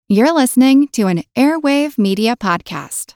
You're listening to an Airwave Media Podcast.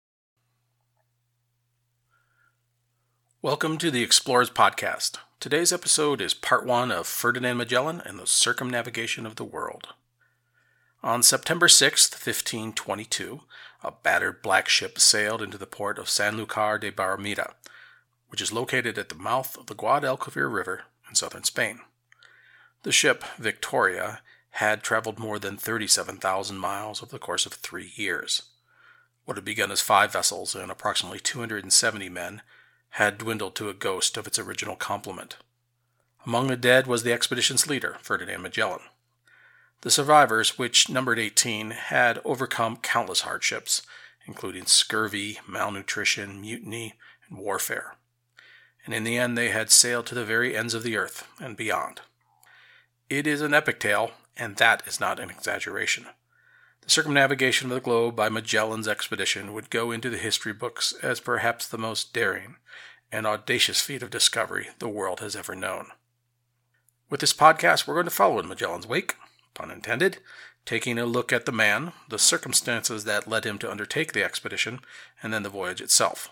Welcome to the Explorers Podcast. Today's episode is part 1 of Ferdinand Magellan and the Circumnavigation of the World. On September 6, 1522, a battered black ship sailed into the port of Sanlúcar de Barrameda, which is located at the mouth of the Guadalquivir River in southern Spain. The ship, Victoria, had traveled more than 37,000 miles over the course of 3 years. What had begun as 5 vessels and approximately 270 men had dwindled to a ghost of its original complement. Among the dead was the expedition's leader, Ferdinand Magellan. The survivors, which numbered 18, had overcome countless hardships, including scurvy, malnutrition, mutiny, and warfare. And in the end, they had sailed to the very ends of the earth and beyond. It is an epic tale, and that is not an exaggeration. The circumnavigation of the globe by Magellan's expedition would go into the history books as perhaps the most daring and audacious feat of discovery the world has ever known. With this podcast, we're going to follow in Magellan's wake, pun intended, taking a look at the man, the circumstances that led him to undertake the expedition, and then the voyage itself.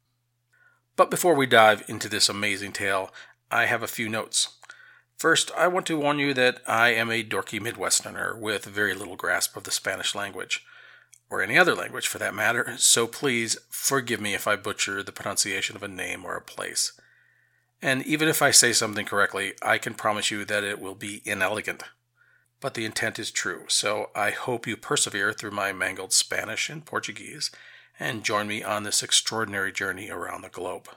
But before we dive into this amazing tale, I have a few notes. First, I want to warn you that I am a dorky Midwesterner with very little grasp of the Spanish language, or any other language for that matter, so please forgive me if I butcher the pronunciation of a name or a place. And even if I say something correctly, I can promise you that it will be inelegant. But the intent is true, so I hope you persevere through my mangled Spanish and Portuguese, and join me on this extraordinary journey around the globe.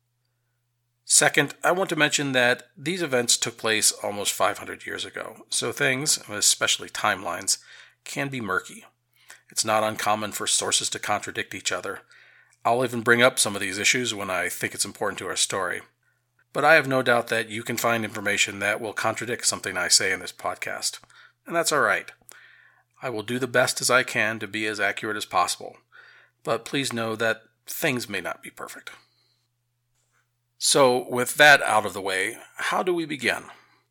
Second, I want to mention that these events took place almost 500 years ago, so things, especially timelines, can be murky. It's not uncommon for sources to contradict each other. I'll even bring up some of these issues when I think it's important to our story. But I have no doubt that you can find information that will contradict something I say in this podcast, and that's all right. I will do the best as I can to be as accurate as possible, but please know that things may not be perfect. So, with that out of the way, how do we begin?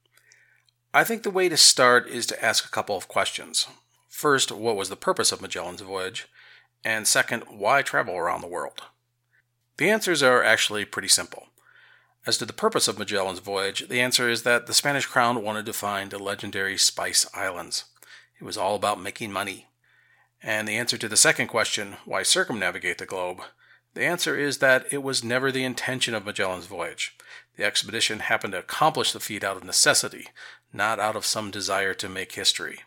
I think the way to start is to ask a couple of questions. First, what was the purpose of Magellan's voyage? And second, why travel around the world? The answers are actually pretty simple. As to the purpose of Magellan's voyage, the answer is that the Spanish crown wanted to find the legendary Spice Islands. It was all about making money. And the answer to the second question, why circumnavigate the globe? The answer is that it was never the intention of Magellan's voyage. The expedition happened to accomplish the feat out of necessity, not out of some desire to make history.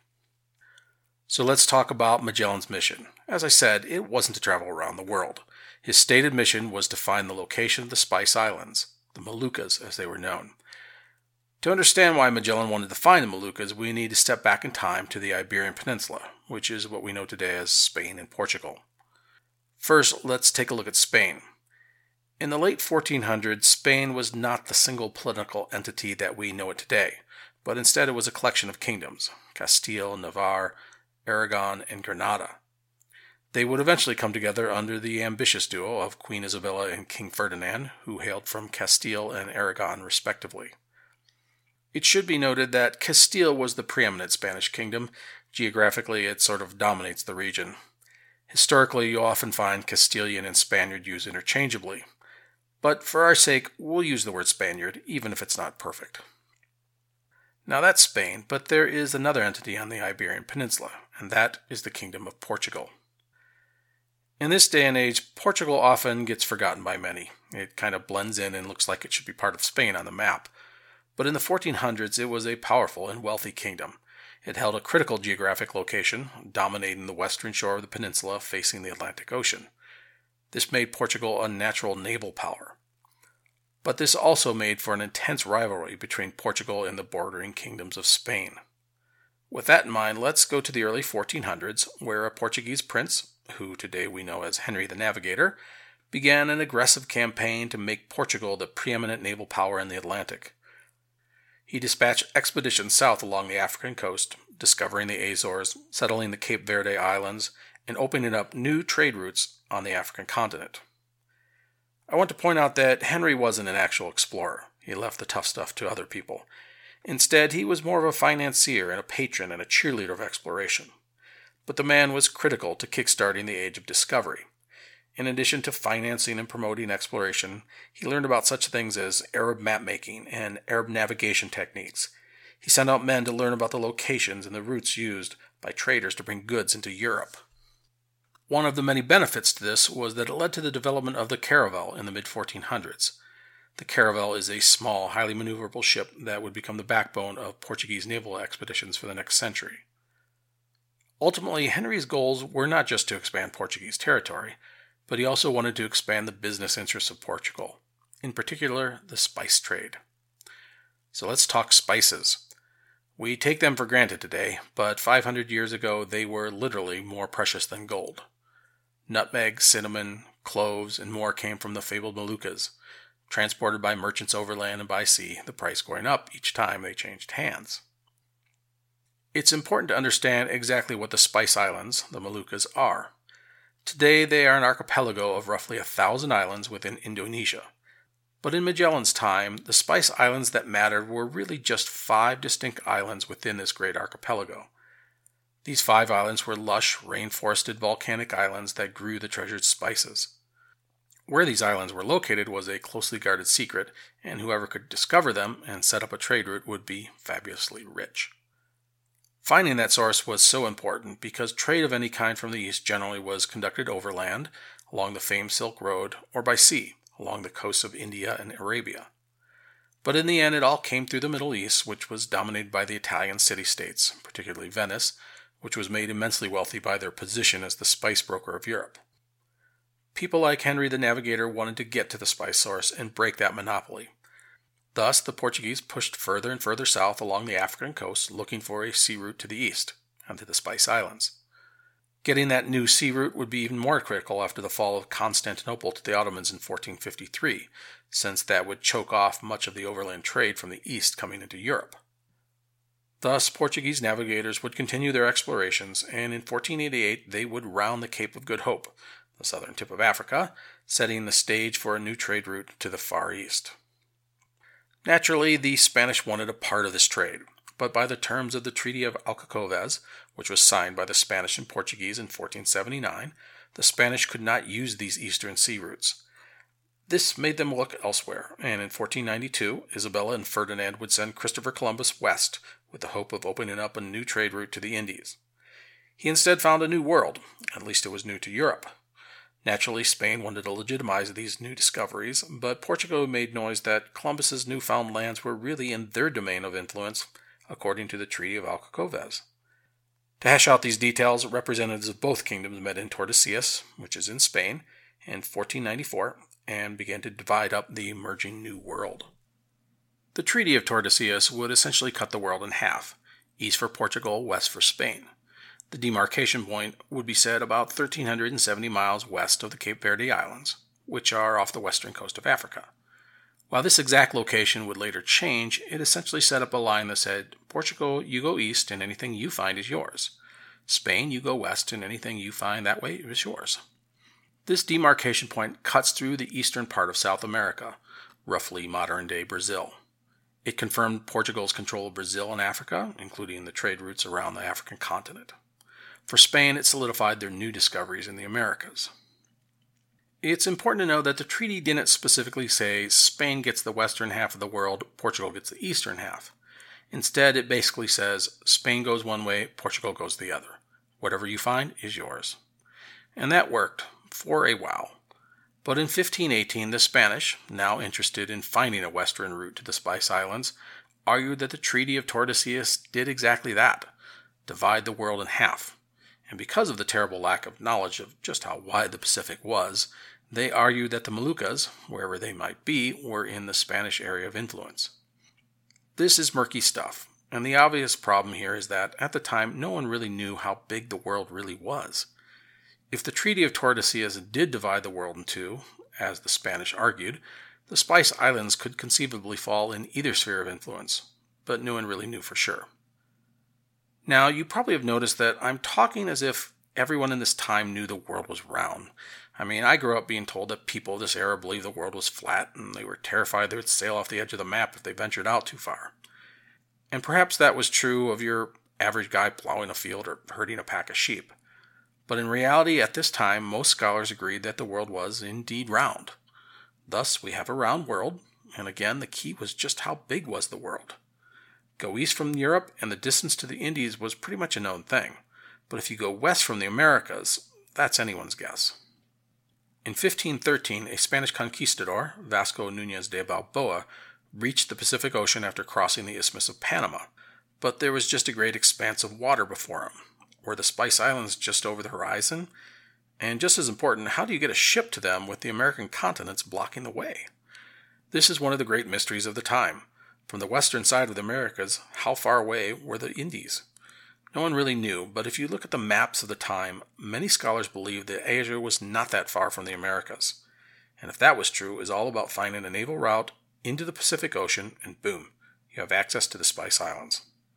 So let's talk about Magellan's mission. As I said, it wasn't to travel around the world. His stated mission was to find the location of the Spice Islands, the Moluccas as they were known. To understand why Magellan wanted to find the Moluccas, we need to step back in time to the Iberian Peninsula, which is what we know today as Spain and Portugal. First, let's take a look at Spain. In the late 1400s, Spain was not the single political entity that we know it today, but instead it was a collection of kingdoms, Castile, Navarre, Aragon, and Granada. They would eventually come together under the ambitious duo of Queen Isabella and King Ferdinand, who hailed from Castile and Aragon respectively. It should be noted that Castile was the preeminent Spanish kingdom. Geographically, it sort of dominates the region. Historically, you often find Castilian and Spaniard used interchangeably, but for our sake, we'll use the word Spaniard, even if it's not perfect. Now that's Spain, but there is another entity on the Iberian Peninsula, and that is the Kingdom of Portugal. In this day and age, Portugal often gets forgotten by many. It kind of blends in and looks like it should be part of Spain on the map. But in the 1400s, it was a powerful and wealthy kingdom. It held a critical geographic location, dominating the western shore of the peninsula facing the Atlantic Ocean. This made Portugal a natural naval power. But this also made for an intense rivalry between Portugal and the bordering kingdoms of Spain. With that in mind, let's go to the early 1400s, where a Portuguese prince, who today we know as Henry the Navigator, began an aggressive campaign to make Portugal the preeminent naval power in the Atlantic. He dispatched expeditions south along the African coast, discovering the Azores, settling the Cape Verde Islands, and opening up new trade routes on the African continent. I want to point out that Henry wasn't an actual explorer. He left the tough stuff to other people. Instead, he was more of a financier and a patron and a cheerleader of exploration. but the man was critical to kickstarting the age of discovery. In addition to financing and promoting exploration, he learned about such things as Arab map-making and Arab navigation techniques. He sent out men to learn about the locations and the routes used by traders to bring goods into Europe. One of the many benefits to this was that it led to the development of the caravel in the mid-1400s. The caravel is a small, highly maneuverable ship that would become the backbone of Portuguese naval expeditions for the next century. Ultimately, Henry's goals were not just to expand Portuguese territory, but he also wanted to expand the business interests of Portugal, in particular the spice trade. So let's talk spices. We take them for granted today, but 500 years ago they were literally more precious than gold. Nutmeg, cinnamon, cloves, and more came from the fabled Moluccas, transported by merchants overland and by sea, the price going up each time they changed hands. It's important to understand exactly what the Spice Islands, the Moluccas, are. Today they are an archipelago of roughly 1,000 islands within Indonesia. But in Magellan's time, the Spice Islands that mattered were really just 5 distinct islands within this great archipelago. These 5 islands were lush, rainforested volcanic islands that grew the treasured spices. Where these islands were located was a closely guarded secret, and whoever could discover them and set up a trade route would be fabulously rich. Finding that source was so important because trade of any kind from the east generally was conducted overland, along the famed Silk Road, or by sea, along the coasts of India and Arabia. But in the end it all came through the Middle East, which was dominated by the Italian city-states, particularly Venice, which was made immensely wealthy by their position as the spice broker of Europe. People like Henry the Navigator wanted to get to the spice source and break that monopoly. Thus, the Portuguese pushed further and further south along the African coast, looking for a sea route to the east, and to the Spice Islands. Getting that new sea route would be even more critical after the fall of Constantinople to the Ottomans in 1453, since that would choke off much of the overland trade from the east coming into Europe. Thus, Portuguese navigators would continue their explorations, and in 1488 they would round the Cape of Good Hope, the southern tip of Africa, setting the stage for a new trade route to the Far East. Naturally, the Spanish wanted a part of this trade, but by the terms of the Treaty of Alcacovas, which was signed by the Spanish and Portuguese in 1479, the Spanish could not use these eastern sea routes. This made them look elsewhere, and in 1492, Isabella and Ferdinand would send Christopher Columbus west with the hope of opening up a new trade route to the Indies. He instead found a new world, at least it was new to Europe. Naturally, Spain wanted to legitimize these new discoveries, but Portugal made noise that Columbus's newfound lands were really in their domain of influence, according to the Treaty of Alcacovas. To hash out these details, representatives of both kingdoms met in Tordesillas, which is in Spain, in 1494, and began to divide up the emerging New World. The Treaty of Tordesillas would essentially cut the world in half, east for Portugal, west for Spain. The demarcation point would be set about 1,370 miles west of the Cape Verde Islands, which are off the western coast of Africa. While this exact location would later change, it essentially set up a line that said, Portugal, you go east and anything you find is yours. Spain, you go west and anything you find that way is yours. This demarcation point cuts through the eastern part of South America, roughly modern-day Brazil. It confirmed Portugal's control of Brazil and Africa, including the trade routes around the African continent. For Spain, it solidified their new discoveries in the Americas. It's important to know that the treaty didn't specifically say Spain gets the western half of the world, Portugal gets the eastern half. Instead, it basically says Spain goes one way, Portugal goes the other. Whatever you find is yours. And that worked, for a while. But in 1518, the Spanish, now interested in finding a western route to the Spice Islands, argued that the Treaty of Tordesillas did exactly that, divide the world in half. And because of the terrible lack of knowledge of just how wide the Pacific was, they argued that the Moluccas, wherever they might be, were in the Spanish area of influence. This is murky stuff, and the obvious problem here is that, at the time, no one really knew how big the world really was. If the Treaty of Tordesillas did divide the world in two, as the Spanish argued, the Spice Islands could conceivably fall in either sphere of influence, but no one really knew for sure. Now, you probably have noticed that I'm talking as if everyone in this time knew the world was round. I mean, I grew up being told that people of this era believed the world was flat, and they were terrified they would sail off the edge of the map if they ventured out too far. And perhaps that was true of your average guy plowing a field or herding a pack of sheep. But in reality, at this time, most scholars agreed that the world was indeed round. Thus, we have a round world, and again, the key was just how big was the world. Go east from Europe, and the distance to the Indies was pretty much a known thing. But if you go west from the Americas, that's anyone's guess. In 1513, a Spanish conquistador, Vasco Núñez de Balboa, reached the Pacific Ocean after crossing the Isthmus of Panama. But there was just a great expanse of water before him. Were the Spice Islands just over the horizon? And just as important, how do you get a ship to them with the American continents blocking the way? This is one of the great mysteries of the time. From the western side of the Americas, how far away were the Indies? No one really knew, but if you look at the maps of the time, many scholars believed that Asia was not that far from the Americas. And if that was true, it was all about finding a naval route into the Pacific Ocean, and boom, you have access to the Spice Islands.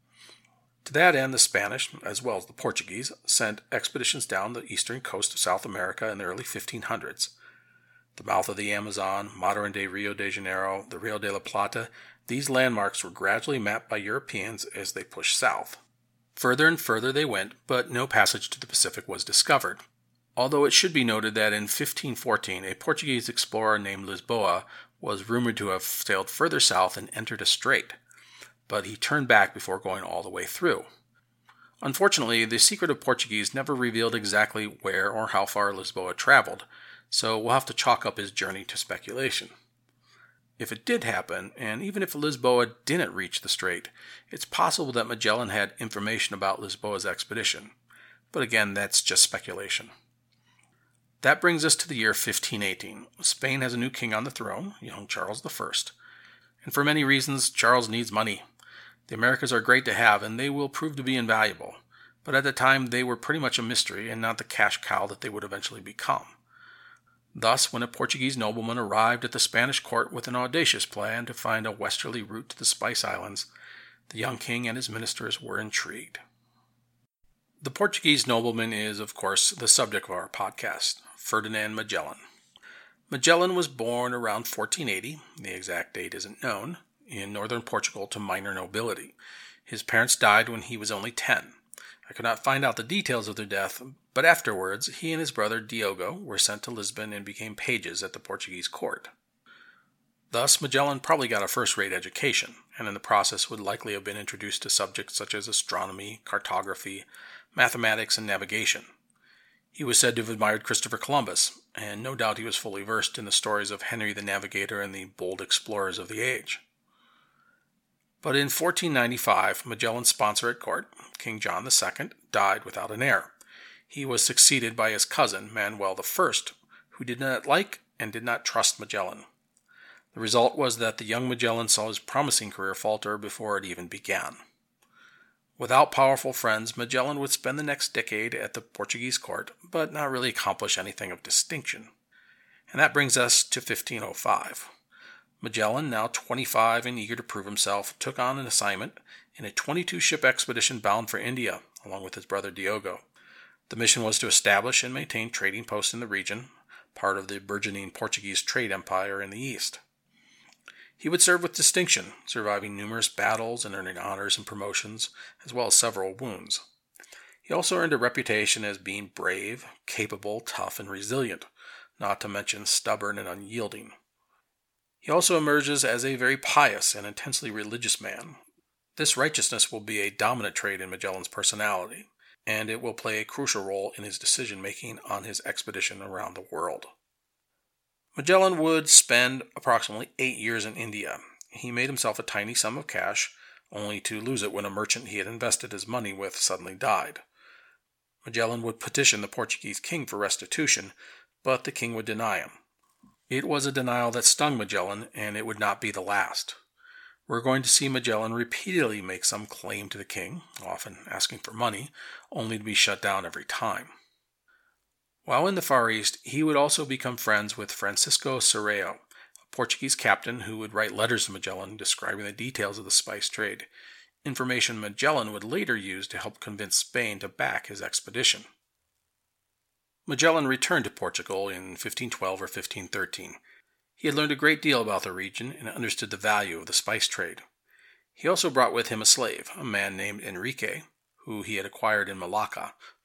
To that end, the Spanish, as well as the Portuguese, sent expeditions down the eastern coast of South America in the early 1500s. The mouth of the Amazon, modern-day Rio de Janeiro, the Rio de la Plata, these landmarks were gradually mapped by Europeans as they pushed south. Further and further they went, but no passage to the Pacific was discovered. Although it should be noted that in 1514, a Portuguese explorer named Lisboa was rumored to have sailed further south and entered a strait, but he turned back before going all the way through. Unfortunately, the secretive Portuguese never revealed exactly where or how far Lisboa traveled, so we'll have to chalk up his journey to speculation. If it did happen, and even if Lisboa didn't reach the strait, it's possible that Magellan had information about Lisboa's expedition. But again, that's just speculation. That brings us to the year 1518. Spain has a new king on the throne, young Charles I. And for many reasons, Charles needs money. The Americas are great to have, and they will prove to be invaluable. But at the time, they were pretty much a mystery and not the cash cow that they would eventually become. Thus, when a Portuguese nobleman arrived at the Spanish court with an audacious plan to find a westerly route to the Spice Islands, the young king and his ministers were intrigued. The Portuguese nobleman is, of course, the subject of our podcast, Ferdinand Magellan. Magellan was born around 1480, the exact date isn't known, in northern Portugal to minor nobility. His parents died when he was only 10. I could not find out the details of their death, but afterwards he and his brother Diogo were sent to Lisbon and became pages at the Portuguese court. Thus, Magellan probably got a first-rate education, and in the process would likely have been introduced to subjects such as astronomy, cartography, mathematics, and navigation. He was said to have admired Christopher Columbus, and no doubt he was fully versed in the stories of Henry the Navigator and the bold explorers of the age. But in 1495, Magellan's sponsor at court, King John II, died without an heir. He was succeeded by his cousin, Manuel I, who did not like and did not trust Magellan. The result was that the young Magellan saw his promising career falter before it even began. Without powerful friends, Magellan would spend the next decade at the Portuguese court, but not really accomplish anything of distinction. And that brings us to 1505. Magellan, now 25 and eager to prove himself, took on an assignment in a 22-ship expedition bound for India, along with his brother Diogo. The mission was to establish and maintain trading posts in the region, part of the burgeoning Portuguese trade empire in the east. He would serve with distinction, surviving numerous battles and earning honors and promotions, as well as several wounds. He also earned a reputation as being brave, capable, tough, and resilient, not to mention stubborn and unyielding. He also emerges as a very pious and intensely religious man. This righteousness will be a dominant trait in Magellan's personality, and it will play a crucial role in his decision-making on his expedition around the world. Magellan would spend approximately 8 years in India. He made himself a tiny sum of cash, only to lose it when a merchant he had invested his money with suddenly died. Magellan would petition the Portuguese king for restitution, but the king would deny him. It was a denial that stung Magellan, and it would not be the last. We're going to see Magellan repeatedly make some claim to the king, often asking for money, only to be shut down every time. While in the Far East, he would also become friends with Francisco Serrao, a Portuguese captain who would write letters to Magellan describing the details of the spice trade, information Magellan would later use to help convince Spain to back his expedition. Magellan returned to Portugal in 1512 or 1513. He had learned a great deal about the region and understood the value of the spice trade. He also brought with him a slave, a man named Enrique, who he had acquired in Malacca,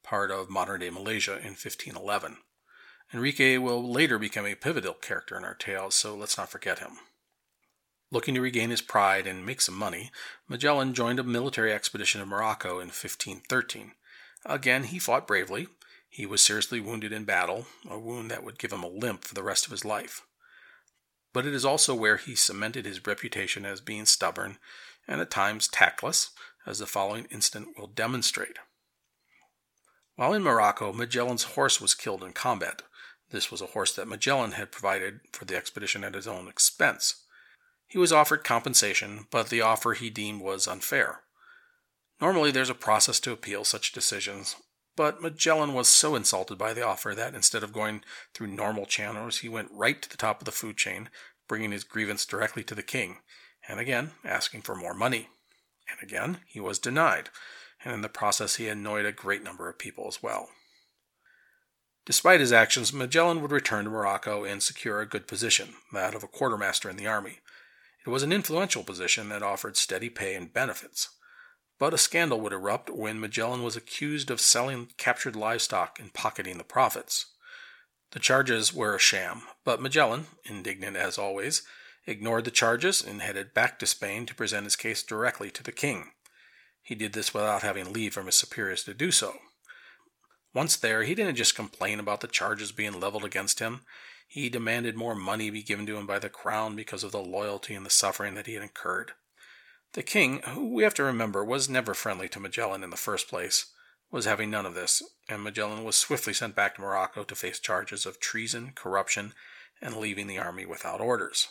part of modern-day Malaysia, in 1511. Enrique will later become a pivotal character in our tale, so let's not forget him. Looking to regain his pride and make some money, Magellan joined a military expedition in Morocco in 1513. Again, he fought bravely. He was seriously wounded in battle, a wound that would give him a limp for the rest of his life. But it is also where he cemented his reputation as being stubborn and at times tactless, as the following incident will demonstrate. While in Morocco, Magellan's horse was killed in combat. This was a horse that Magellan had provided for the expedition at his own expense. He was offered compensation, but the offer he deemed was unfair. Normally there's a process to appeal such decisions, but Magellan was so insulted by the offer that instead of going through normal channels, he went right to the top of the food chain, bringing his grievance directly to the king, and again asking for more money. And again he was denied, and in the process he annoyed a great number of people as well. Despite his actions, Magellan would return to Morocco and secure a good position, that of a quartermaster in the army. It was an influential position that offered steady pay and benefits. But a scandal would erupt when Magellan was accused of selling captured livestock and pocketing the profits. The charges were a sham, but Magellan, indignant as always, ignored the charges and headed back to Spain to present his case directly to the king. He did this without having leave from his superiors to do so. Once there, he didn't just complain about the charges being leveled against him. He demanded more money be given to him by the crown because of the loyalty and the suffering that he had incurred. The king, who we have to remember was never friendly to Magellan in the first place, was having none of this, and Magellan was swiftly sent back to Morocco to face charges of treason, corruption, and leaving the army without orders.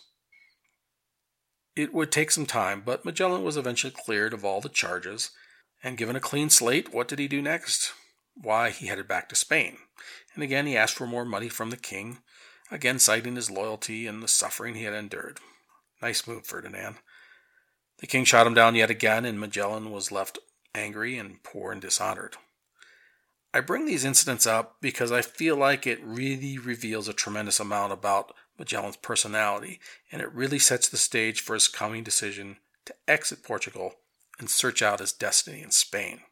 It would take some time, but Magellan was eventually cleared of all the charges, and given a clean slate, what did he do next? Why, he headed back to Spain, and again he asked for more money from the king, again citing his loyalty and the suffering he had endured. Nice move, Ferdinand. The king shot him down yet again, and Magellan was left angry and poor and dishonored. I bring these incidents up because I feel like it really reveals a tremendous amount about Magellan's personality, and it really sets the stage for his coming decision to exit Portugal and search out his destiny in Spain.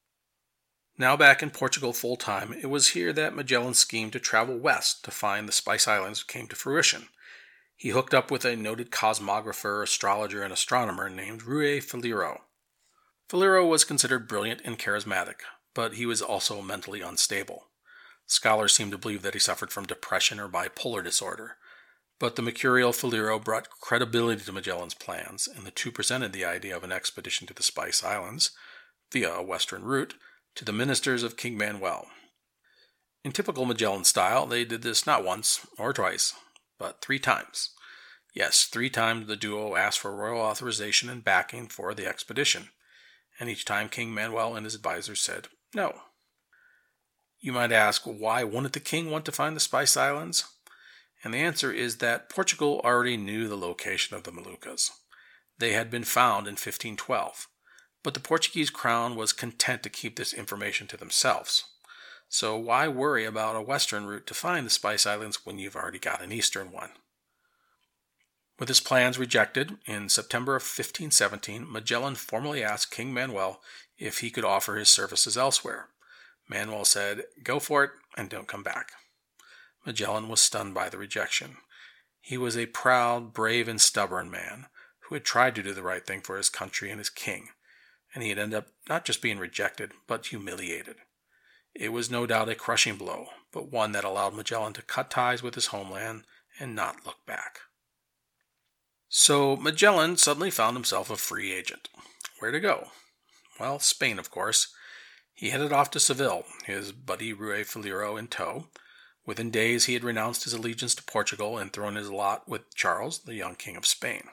Now back in Portugal full-time, it was here that Magellan schemed to travel west to find the Spice Islands came to fruition. He hooked up with a noted cosmographer, astrologer, and astronomer named Rui Faliro. Faliro was considered brilliant and charismatic, but he was also mentally unstable. Scholars seem to believe that he suffered from depression or bipolar disorder, but the mercurial Faliro brought credibility to Magellan's plans, and the two presented the idea of an expedition to the Spice Islands, via a western route, to the ministers of King Manuel. In typical Magellan style, they did this not once or twice, but 3 times. Yes, 3 times the duo asked for royal authorization and backing for the expedition, and each time King Manuel and his advisors said no. You might ask, why wouldn't the king want to find the Spice Islands? And the answer is that Portugal already knew the location of the Moluccas. They had been found in 1512, but the Portuguese crown was content to keep this information to themselves. So why worry about a western route to find the Spice Islands when you've already got an eastern one? With his plans rejected, in September of 1517, Magellan formally asked King Manuel if he could offer his services elsewhere. Manuel said, "Go for it and don't come back." Magellan was stunned by the rejection. He was a proud, brave, and stubborn man who had tried to do the right thing for his country and his king, and he had ended up not just being rejected, but humiliated. It was no doubt a crushing blow, but one that allowed Magellan to cut ties with his homeland and not look back. So Magellan suddenly found himself a free agent. Where to go? Well, Spain, of course. He headed off to Seville, his buddy Rui Faliro in tow. Within days he had renounced his allegiance to Portugal and thrown his lot with Charles, the young king of Spain.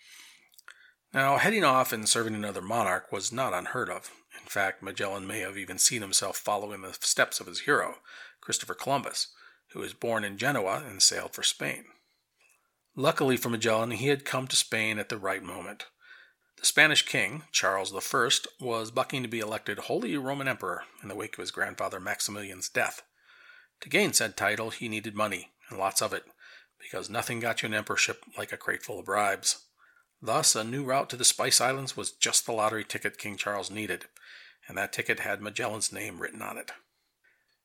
Now, heading off and serving another monarch was not unheard of. In fact, Magellan may have even seen himself following the steps of his hero, Christopher Columbus, who was born in Genoa and sailed for Spain. Luckily for Magellan, he had come to Spain at the right moment. The Spanish king, Charles I, was bucking to be elected Holy Roman Emperor in the wake of his grandfather Maximilian's death. To gain said title, he needed money, and lots of it, because nothing got you an emperorship like a crate full of bribes. Thus, a new route to the Spice Islands was just the lottery ticket King Charles needed, and that ticket had Magellan's name written on it.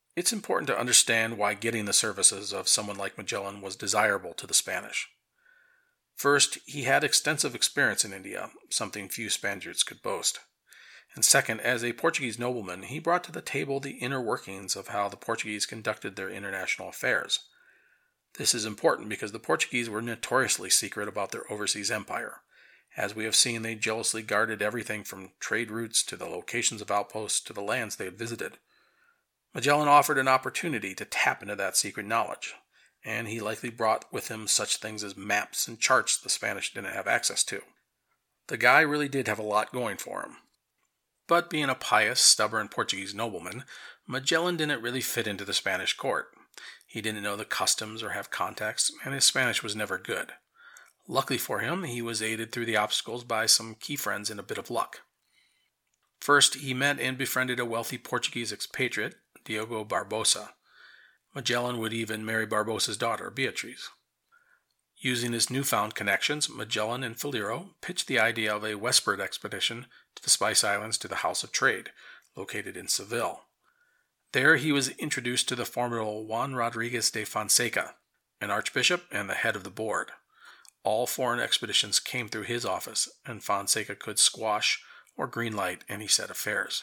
It's important to understand why getting the services of someone like Magellan was desirable to the Spanish. First, he had extensive experience in India, something few Spaniards could boast. And second, as a Portuguese nobleman, he brought to the table the inner workings of how the Portuguese conducted their international affairs. This is important because the Portuguese were notoriously secret about their overseas empire. As we have seen, they jealously guarded everything from trade routes to the locations of outposts to the lands they had visited. Magellan offered an opportunity to tap into that secret knowledge, and he likely brought with him such things as maps and charts the Spanish didn't have access to. The guy really did have a lot going for him. But being a pious, stubborn Portuguese nobleman, Magellan didn't really fit into the Spanish court. He didn't know the customs or have contacts, and his Spanish was never good. Luckily for him, he was aided through the obstacles by some key friends and a bit of luck. First, he met and befriended a wealthy Portuguese expatriate, Diogo Barbosa. Magellan would even marry Barbosa's daughter, Beatriz. Using his newfound connections, Magellan and Faliro pitched the idea of a westward expedition to the Spice Islands to the House of Trade, located in Seville. There he was introduced to the formidable Juan Rodriguez de Fonseca, an archbishop and the head of the board. All foreign expeditions came through his office, and Fonseca could squash or greenlight any set affairs.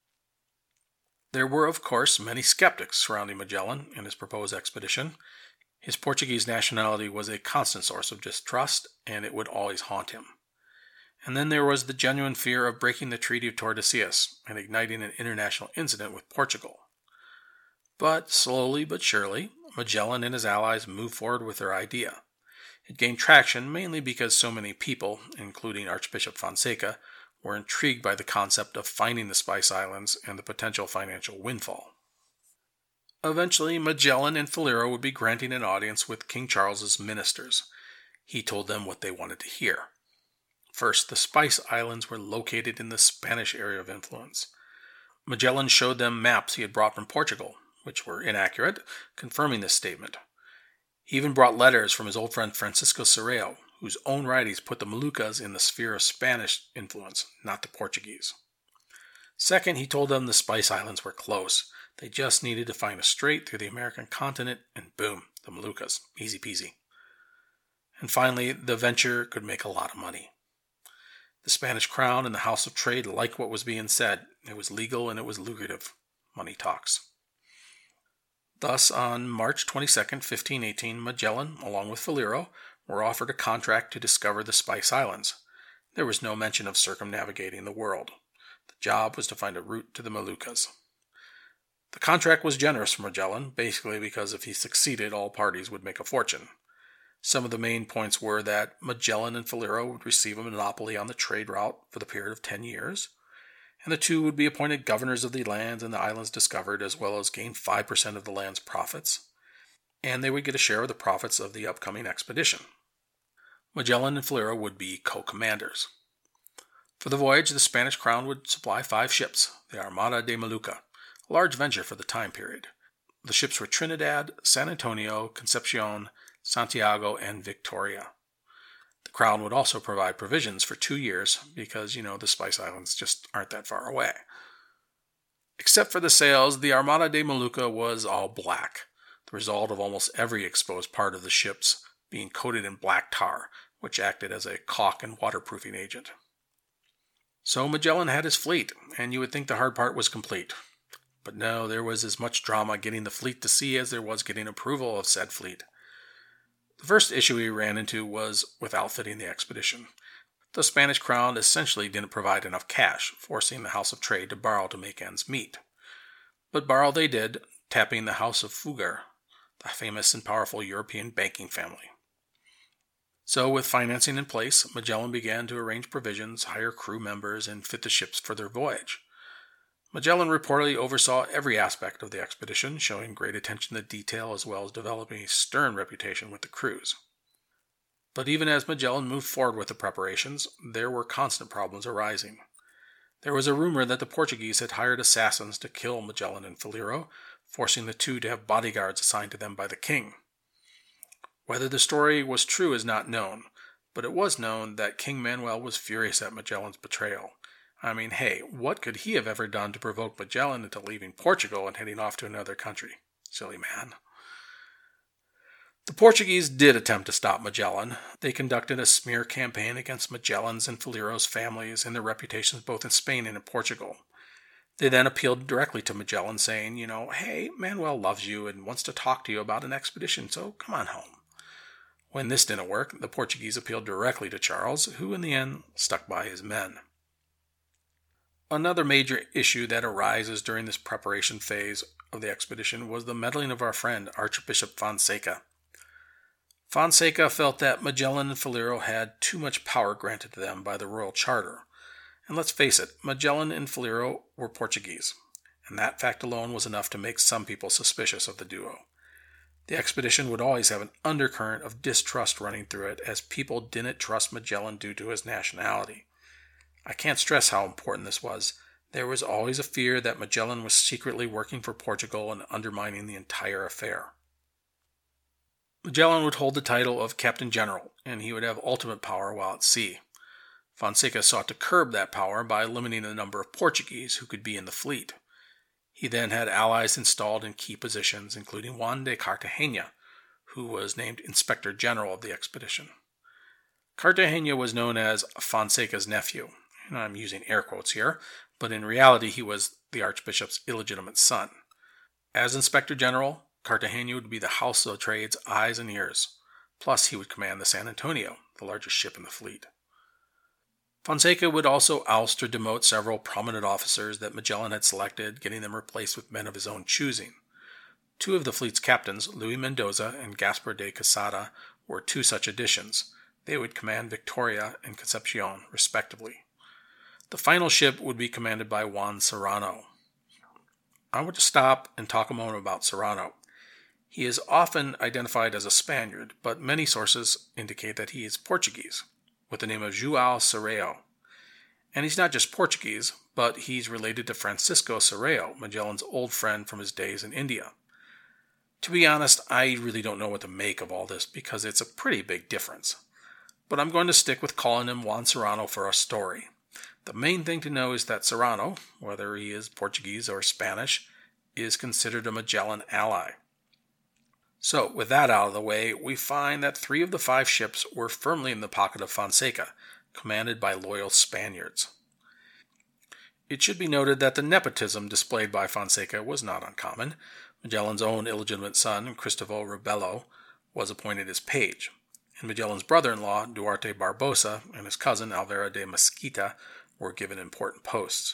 There were, of course, many skeptics surrounding Magellan and his proposed expedition. His Portuguese nationality was a constant source of distrust, and it would always haunt him. And then there was the genuine fear of breaking the Treaty of Tordesillas and igniting an international incident with Portugal. But slowly but surely, Magellan and his allies moved forward with their idea. It gained traction mainly because so many people, including Archbishop Fonseca, were intrigued by the concept of finding the Spice Islands and the potential financial windfall. Eventually, Magellan and Faliro would be granting an audience with King Charles's ministers. He told them what they wanted to hear. First, the Spice Islands were located in the Spanish area of influence. Magellan showed them maps he had brought from Portugal, which were inaccurate, confirming this statement. He even brought letters from his old friend Francisco Serrao, whose own writings put the Moluccas in the sphere of Spanish influence, not the Portuguese. Second, he told them the Spice Islands were close. They just needed to find a strait through the American continent, and boom, the Moluccas. Easy peasy. And finally, the venture could make a lot of money. The Spanish crown and the House of Trade liked what was being said. It was legal and it was lucrative. Money talks. Thus, on March 22, 1518, Magellan, along with Faliro, were offered a contract to discover the Spice Islands. There was no mention of circumnavigating the world. The job was to find a route to the Moluccas. The contract was generous for Magellan, basically because if he succeeded, all parties would make a fortune. Some of the main points were that Magellan and Faliro would receive a monopoly on the trade route for the period of 10 years, and the two would be appointed governors of the lands and the islands discovered, as well as gain 5% of the land's profits, and they would get a share of the profits of the upcoming expedition. Magellan and Faliro would be co-commanders. For the voyage, the Spanish crown would supply 5 ships, the Armada de Molucca, a large venture for the time period. The ships were Trinidad, San Antonio, Concepcion, Santiago, and Victoria. The crown would also provide provisions for 2 years because, the Spice Islands just aren't that far away. Except for the sails, the Armada de Molucca was all black, the result of almost every exposed part of the ships being coated in black tar, which acted as a caulk and waterproofing agent. So Magellan had his fleet, and you would think the hard part was complete. But no, there was as much drama getting the fleet to sea as there was getting approval of said fleet. The first issue he ran into was with outfitting the expedition. The Spanish crown essentially didn't provide enough cash, forcing the House of Trade to borrow to make ends meet. But borrow they did, tapping the House of Fugger, the famous and powerful European banking family. So, with financing in place, Magellan began to arrange provisions, hire crew members, and fit the ships for their voyage. Magellan reportedly oversaw every aspect of the expedition, showing great attention to detail as well as developing a stern reputation with the crews. But even as Magellan moved forward with the preparations, there were constant problems arising. There was a rumor that the Portuguese had hired assassins to kill Magellan and Faliro, forcing the two to have bodyguards assigned to them by the king. Whether the story was true is not known, but it was known that King Manuel was furious at Magellan's betrayal. I mean, hey, what could he have ever done to provoke Magellan into leaving Portugal and heading off to another country? Silly man. The Portuguese did attempt to stop Magellan. They conducted a smear campaign against Magellan's and Falirio's families and their reputations both in Spain and in Portugal. They then appealed directly to Magellan, saying, hey, Manuel loves you and wants to talk to you about an expedition, so come on home. When this didn't work, the Portuguese appealed directly to Charles, who in the end stuck by his men. Another major issue that arises during this preparation phase of the expedition was the meddling of our friend Archbishop Fonseca. Fonseca felt that Magellan and Falirio had too much power granted to them by the royal charter. And let's face it, Magellan and Falirio were Portuguese, and that fact alone was enough to make some people suspicious of the duo. The expedition would always have an undercurrent of distrust running through it, as people didn't trust Magellan due to his nationality. I can't stress how important this was. There was always a fear that Magellan was secretly working for Portugal and undermining the entire affair. Magellan would hold the title of Captain General, and he would have ultimate power while at sea. Fonseca sought to curb that power by limiting the number of Portuguese who could be in the fleet. He then had allies installed in key positions, including Juan de Cartagena, who was named Inspector General of the expedition. Cartagena was known as Fonseca's nephew, and I'm using air quotes here, but in reality he was the Archbishop's illegitimate son. As Inspector General, Cartagena would be the House of Trade's eyes and ears, plus he would command the San Antonio, the largest ship in the fleet. Fonseca would also oust or demote several prominent officers that Magellan had selected, getting them replaced with men of his own choosing. Two of the fleet's captains, Luis Mendoza and Gaspar de Quesada, were two such additions. They would command Victoria and Concepcion, respectively. The final ship would be commanded by Juan Serrano. I want to stop and talk a moment about Serrano. He is often identified as a Spaniard, but many sources indicate that he is Portuguese, with the name of João Serrao. And he's not just Portuguese, but he's related to Francisco Serrao, Magellan's old friend from his days in India. To be honest, I really don't know what to make of all this because it's a pretty big difference. But I'm going to stick with calling him Juan Serrano for our story. The main thing to know is that Serrano, whether he is Portuguese or Spanish, is considered a Magellan ally. So, with that out of the way, we find that 3 of the 5 ships were firmly in the pocket of Fonseca, commanded by loyal Spaniards. It should be noted that the nepotism displayed by Fonseca was not uncommon. Magellan's own illegitimate son, Cristobal Rebelo, was appointed as page, and Magellan's brother-in-law, Duarte Barbosa, and his cousin, Alvaro de Mesquita, were given important posts.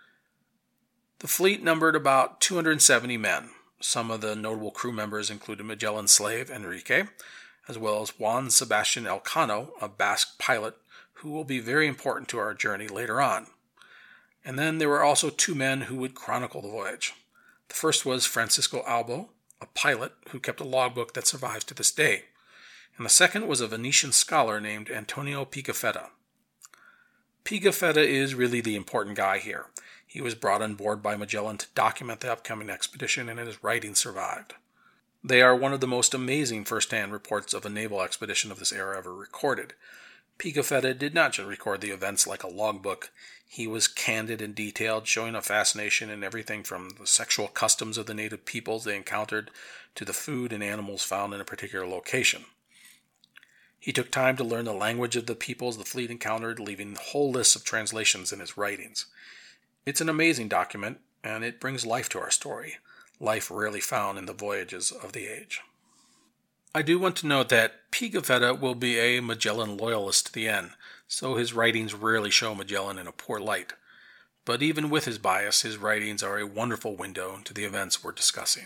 The fleet numbered about 270 men. Some of the notable crew members included Magellan's slave, Enrique, as well as Juan Sebastian Elcano, a Basque pilot, who will be very important to our journey later on. And then there were also 2 men who would chronicle the voyage. The first was Francisco Albo, a pilot who kept a logbook that survives to this day. And the second was a Venetian scholar named Antonio Pigafetta. Pigafetta is really the important guy here. He was brought on board by Magellan to document the upcoming expedition, and his writings survived. They are one of the most amazing first-hand reports of a naval expedition of this era ever recorded. Pigafetta did not just record the events like a logbook. He was candid and detailed, showing a fascination in everything from the sexual customs of the native peoples they encountered to the food and animals found in a particular location. He took time to learn the language of the peoples the fleet encountered, leaving whole lists of translations in his writings. It's an amazing document, and it brings life to our story, life rarely found in the voyages of the age. I do want to note that Pigafetta will be a Magellan loyalist to the end, so his writings rarely show Magellan in a poor light. But even with his bias, his writings are a wonderful window to the events we're discussing.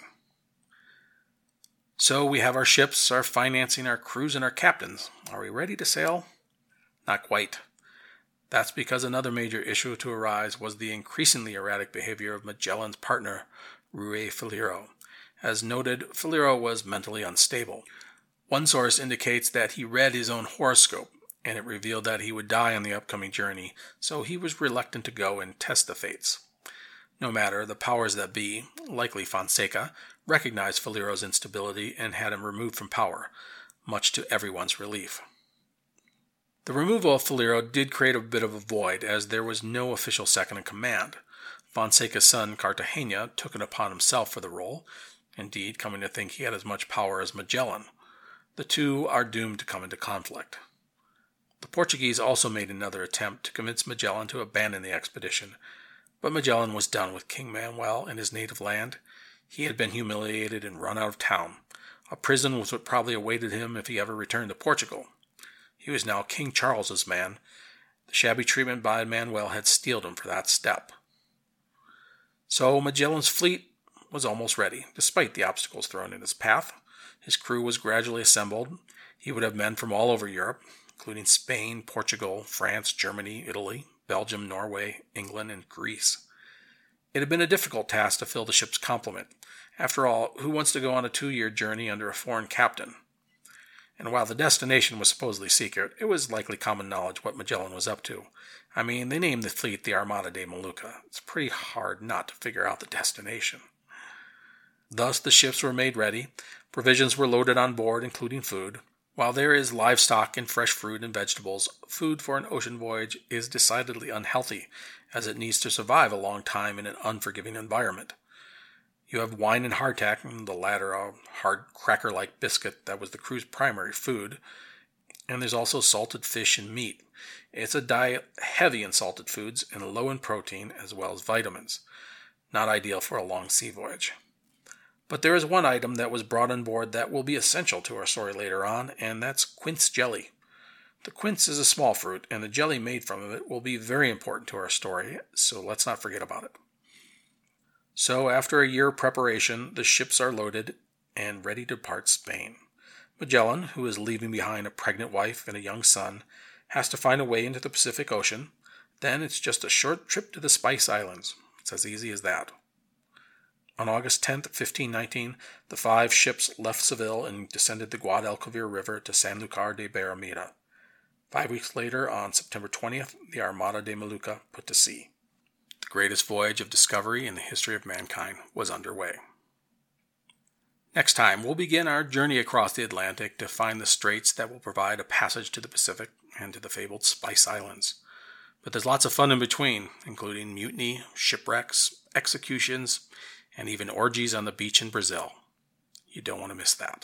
So we have our ships, our financing, our crews, and our captains. Are we ready to sail? Not quite. That's because another major issue to arise was the increasingly erratic behavior of Magellan's partner, Ruy Faliro. As noted, Faliro was mentally unstable. One source indicates that he read his own horoscope, and it revealed that he would die on the upcoming journey, so he was reluctant to go and test the fates. No matter, the powers that be, likely Fonseca, recognized Faliro's instability and had him removed from power, much to everyone's relief. The removal of Faliro did create a bit of a void, as there was no official second in command. Fonseca's son, Cartagena, took it upon himself for the role, indeed coming to think he had as much power as Magellan. The two are doomed to come into conflict. The Portuguese also made another attempt to convince Magellan to abandon the expedition, but Magellan was done with King Manuel in his native land. He had been humiliated and run out of town. A prison was what probably awaited him if he ever returned to Portugal. He was now King Charles's man. The shabby treatment by Manuel had steeled him for that step. So Magellan's fleet was almost ready, despite the obstacles thrown in his path. His crew was gradually assembled. He would have men from all over Europe, including Spain, Portugal, France, Germany, Italy, Belgium, Norway, England, and Greece. It had been a difficult task to fill the ship's complement. After all, who wants to go on a 2-year journey under a foreign captain? And while the destination was supposedly secret, it was likely common knowledge what Magellan was up to. I mean, they named the fleet the Armada de Molucca. It's pretty hard not to figure out the destination. Thus, the ships were made ready. Provisions were loaded on board, including food. While there is livestock and fresh fruit and vegetables, food for an ocean voyage is decidedly unhealthy, as it needs to survive a long time in an unforgiving environment. You have wine and hardtack, the latter a hard cracker-like biscuit that was the crew's primary food, and there's also salted fish and meat. It's a diet heavy in salted foods and low in protein as well as vitamins. Not ideal for a long sea voyage. But there is one item that was brought on board that will be essential to our story later on, and that's quince jelly. The quince is a small fruit, and the jelly made from it will be very important to our story, so let's not forget about it. So after a year of preparation, the ships are loaded and ready to depart Spain. Magellan, who is leaving behind a pregnant wife and a young son, has to find a way into the Pacific Ocean. Then it's just a short trip to the Spice Islands. It's as easy as that. On August 10th, 1519, the 5 ships left Seville and descended the Guadalquivir River to Sanlúcar de Barrameda. 5 weeks later, on September 20th, the Armada de Molucca put to sea. The greatest voyage of discovery in the history of mankind was underway. Next time, we'll begin our journey across the Atlantic to find the straits that will provide a passage to the Pacific and to the fabled Spice Islands. But there's lots of fun in between, including mutiny, shipwrecks, executions, and even orgies on the beach in Brazil. You don't want to miss that.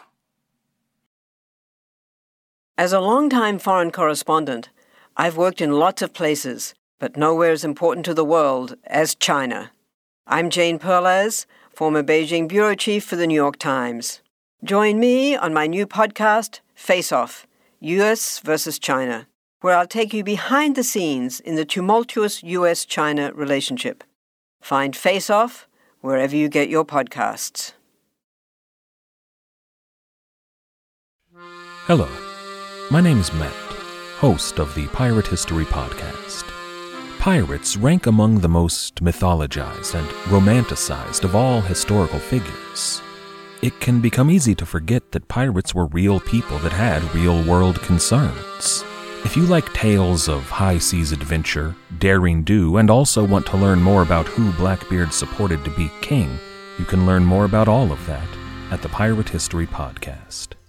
As a longtime foreign correspondent, I've worked in lots of places, but nowhere as important to the world as China. I'm Jane Perlez, former Beijing bureau chief for the New York Times. Join me on my new podcast, Face Off, U.S. versus China, where I'll take you behind the scenes in the tumultuous U.S.-China relationship. Find Face Off wherever you get your podcasts. Hello, my name is Matt, host of the Pirate History Podcast. Pirates rank among the most mythologized and romanticized of all historical figures. It can become easy to forget that pirates were real people that had real-world concerns. If you like tales of high-seas adventure, daring do, and also want to learn more about who Blackbeard supported to be king, you can learn more about all of that at the Pirate History Podcast.